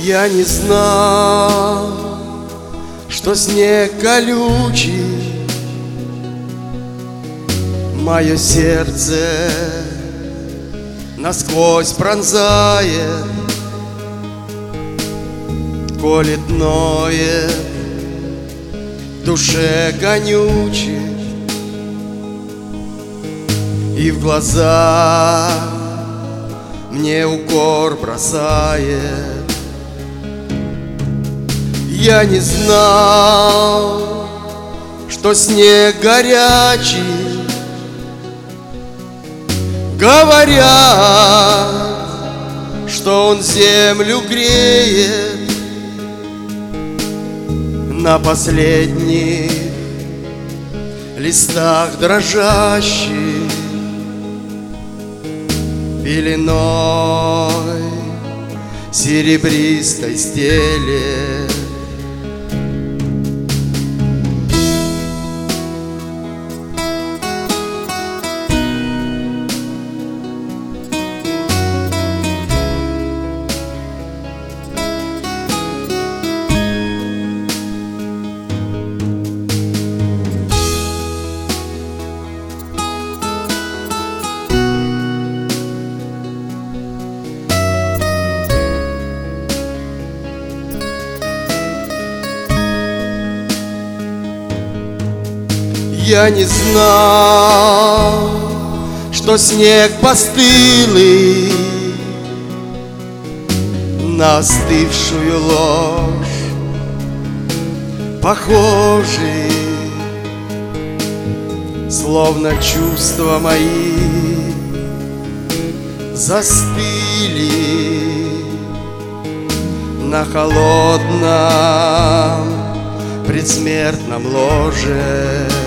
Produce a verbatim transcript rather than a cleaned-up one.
Я не знал, что снег колючий мое сердце насквозь пронзает, колет, ноет в душе конючий, и в глаза мне укор бросает. Я не знал, что снег горячий, говорят, что он землю греет. На последних листах дрожащих пеленой серебристой стелет. Я не знал, что снег постылый на остывшую ложь похожий, словно чувства мои застыли на холодном предсмертном ложе.